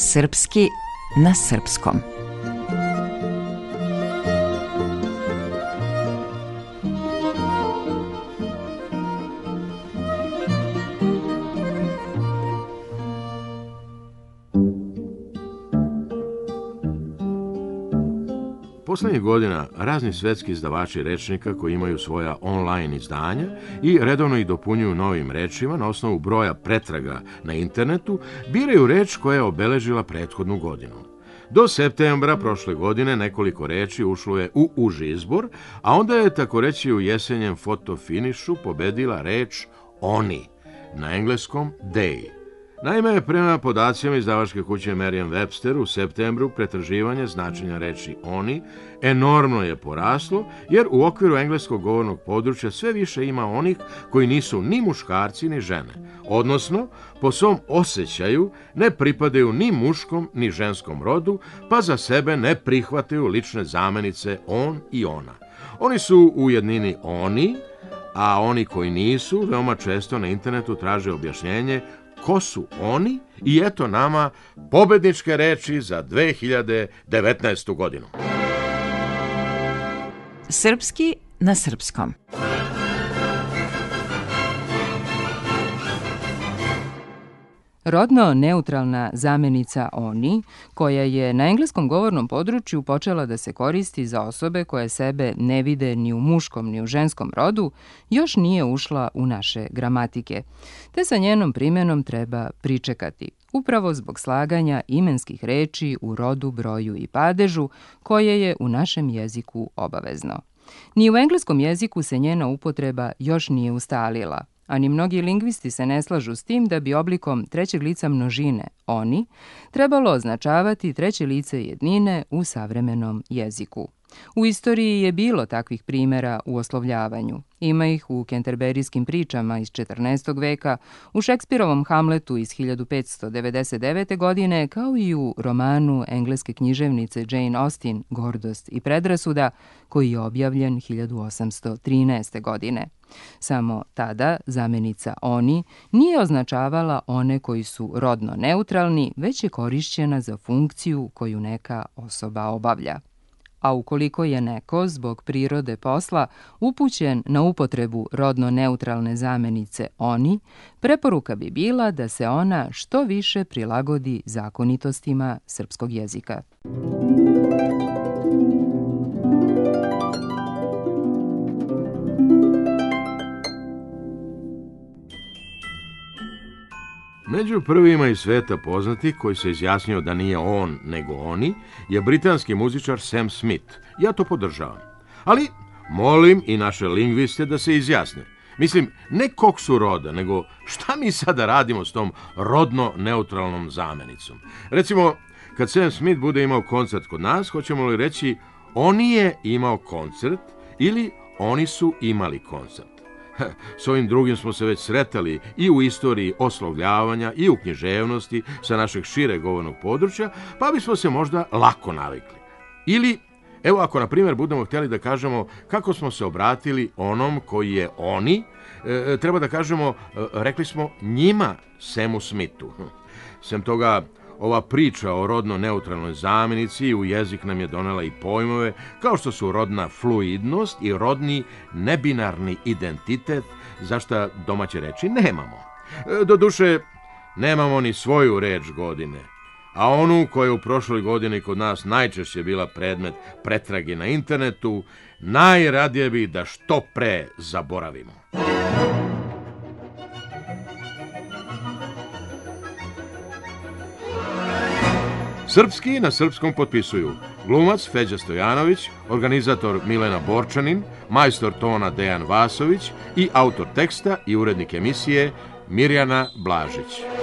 Srpski na srpskom. Poslednjih godina razni svetski izdavači rečnika koji imaju svoja online izdanja i redovno ih dopunjuju novim rečima na osnovu broja pretraga na internetu, biraju reč koja je obeležila prethodnu godinu. Do septembra prošle godine nekoliko reči ušlo je u uži izbor, a onda je tako reći u jesenjem fotofinišu pobedila reč oni, na engleskom they. Naime, prema podacima izdavačke kuće Merriam-Webster u septembru pretraživanje značenja reči oni enormno je poraslo, jer u okviru engleskog govornog područja sve više ima onih koji nisu ni muškarci ni žene, odnosno po svom osjećaju ne pripadaju ni muškom ni ženskom rodu, pa za sebe ne prihvataju lične zamenice on i ona. Oni su u jednini oni, a oni koji nisu veoma često na internetu traže objašnjenje ko su oni i eto nama pobedničke reči za 2019. godinu. Srpski na srpskom. Rodno neutralna zamenica oni, koja je na engleskom govornom području počela da se koristi za osobe koje sebe ne vide ni u muškom ni u ženskom rodu, još nije ušla u naše gramatike, te sa njenom primjenom treba pričekati, upravo zbog slaganja imenskih reči u rodu, broju i padežu, koje je u našem jeziku obavezno. Ni u engleskom jeziku se njena upotreba još nije ustalila, a ni mnogi lingvisti se ne slažu s tim da bi oblikom trećeg lica množine oni trebalo označavati treće lice jednine u savremenom jeziku. U istoriji je bilo takvih primjera u oslovljavanju. Ima ih u kenterberijskim pričama iz 14. veka, u Šekspirovom Hamletu iz 1599. godine, kao i u romanu engleske književnice Jane Austen Gordost i predrasuda, koji je objavljen 1813. godine. Samo tada zamenica oni nije označavala one koji su rodno neutralni, već je korišćena za funkciju koju neka osoba obavlja. A ukoliko je neko, zbog prirode posla, upućen na upotrebu rodno neutralne zamenice oni, preporuka bi bila da se ona što više prilagodi zakonitostima srpskog jezika. Među prvima iz sveta poznati, koji se izjasnio da nije on nego oni, je britanski muzičar Sam Smith. Ja to podržavam. Ali molim i naše lingviste da se izjasne. Mislim, ne kog su roda, nego šta mi sada radimo s tom rodno neutralnom zamenicom. Recimo, kad Sam Smith bude imao koncert kod nas, hoćemo li reći oni je imao koncert ili oni su imali koncert. S ovim drugim smo se već sretali i u istoriji oslovljavanja i u književnosti sa našeg šire govornog područja, pa bismo se možda lako navikli. Ili, evo ako na primjer budemo htjeli da kažemo kako smo se obratili onom koji je oni, treba da kažemo, rekli smo njima Samu Smithu. Sem toga, ova priča o rodno neutralnoj zamenici u jezik nam je donela i pojmove kao što su rodna fluidnost i rodni nebinarni identitet, za šta domaće reči nemamo. Doduše, nemamo ni svoju reč godine, a onu koja je u prošloj godini kod nas najčešće bila predmet pretrage na internetu, najradije bi da što pre zaboravimo. Srpski na srpskom potpisuju glumac Feđa Stojanović, organizator Milena Borčanin, majstor tona Dejan Vasović i autor teksta i urednik emisije Mirjana Blažić.